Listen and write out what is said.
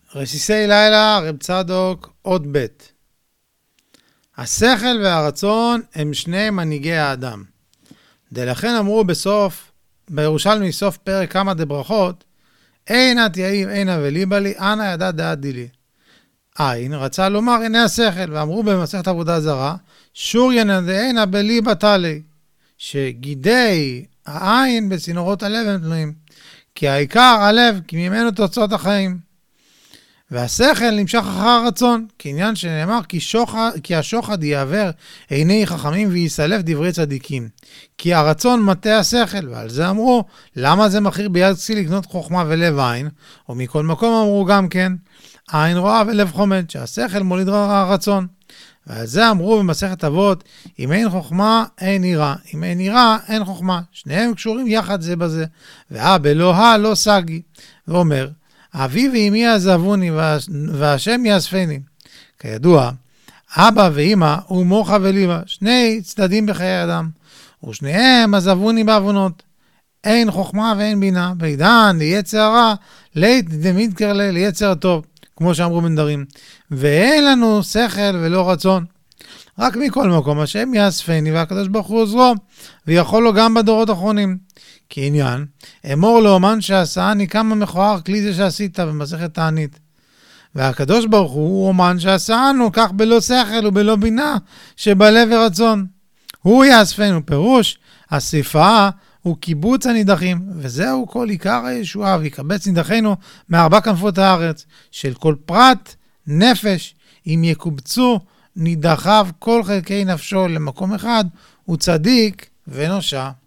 רסיסי לילה, רב צדוק, עוד ב'. השכל והרצון הם שני מנהיגי האדם. דלכן אמרו בירושלמי סוף פרק כמה דברכות, אינה תיאיב אינה וליבה לי, אנא ידע דעת דילי. עין רצה לומר הנה השכל, ואמרו במסכת עבודה זרה, שוריינה דאינה בליבה תלי, שגידי העין בצינורות הלב הם תלויים, כי העיקר הלב, כי ממנו תוצאות החיים. והשכל נמשך אחר הרצון, כעניין שנאמר כי השוחד יעבר עיני חכמים ויסלף דברי צדיקים. כי הרצון מטה השכל, ועל זה אמרו, למה זה מחיר ביד כסיל לקנות חוכמה ולב עין? או מכל מקום אמרו גם כן, עין רואה ולב חומד, שהשכל מוליד הרצון. ועל זה אמרו במסכת אבות, אם אין חוכמה אין יראה, אם אין יראה אין חוכמה, שניהם קשורים יחד זה בזה, בלוה לא סגי, ואומר, אבי ואמי יעזבוני והשם יאספני. כידוע, אבא ואמא הוא מוחה וליבה, שני צדדים בחיי אדם, ושניהם עזבוני בעוונות. אין חוכמה ואין בינה, בעידן ליצר הרע, לית דמידקר ליצר טוב, כמו שאמרו בנדרים, ואין לנו שכל ולא רצון. רק מכל מקום, השם יאספני והקדוש ברוך הוא עוזרו, ויכול לו גם בדורות האחרונים. כעניין, אמור לאומן שעשני כמה מכוער כלי זה שעשית במסכת תענית. והקדוש ברוך הוא אומן שעשנו כך בלא שכל ובלא בינה שבלב ורצון. הוא יאספנו, פירוש, השפה הוא קיבוץ הנידחים, וזהו כל עיקר הישועה, ויקבץ נידחינו מארבע כנפות הארץ, של כל פרט נפש, אם יקובצו נידחיו כל חלקי נפשו למקום אחד, הוא צדיק ונושע.